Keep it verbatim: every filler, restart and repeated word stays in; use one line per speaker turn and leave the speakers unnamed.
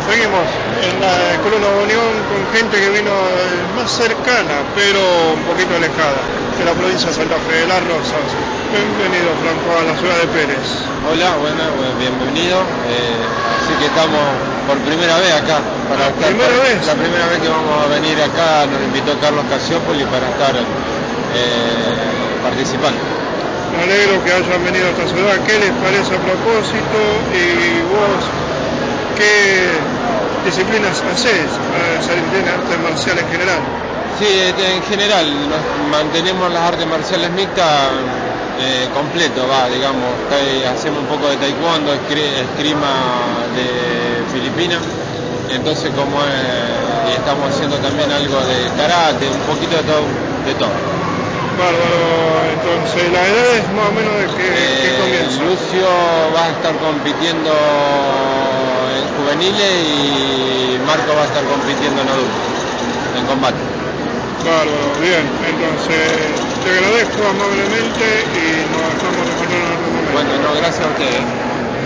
Seguimos en la Columna Unión con gente que vino más cercana, pero un poquito alejada, de la provincia de Santa Fe de las Rosas. Bienvenido, Franco, a la ciudad de Pérez.
Hola, bueno, bienvenido. Eh, así que estamos por primera vez acá. Para
¿La
estar
primera
por,
vez?
La primera vez que vamos a venir acá, nos invitó Carlos Casiopoli para estar eh, participando.
Me alegro que hayan venido a esta ciudad. ¿Qué les parece a propósito? Y vos, ¿qué disciplinas hacés? ¿Hacer artes marciales en general?
Sí, en general, nos mantenemos las artes marciales mixtas eh, completo, va, digamos. Hacemos un poco de taekwondo, esgrima de Filipinas. Entonces, como eh, y estamos haciendo también algo de karate, un poquito de todo, de todo.
Bárbaro, entonces la edad es más o menos de que,
eh,
que comienza.
Lucio va a estar compitiendo en juveniles y Marco va a estar compitiendo en adultos, en combate.
Bárbaro, bien, entonces te agradezco amablemente y nos estamos encontrando en otro momento.
Bueno, no, gracias a ustedes.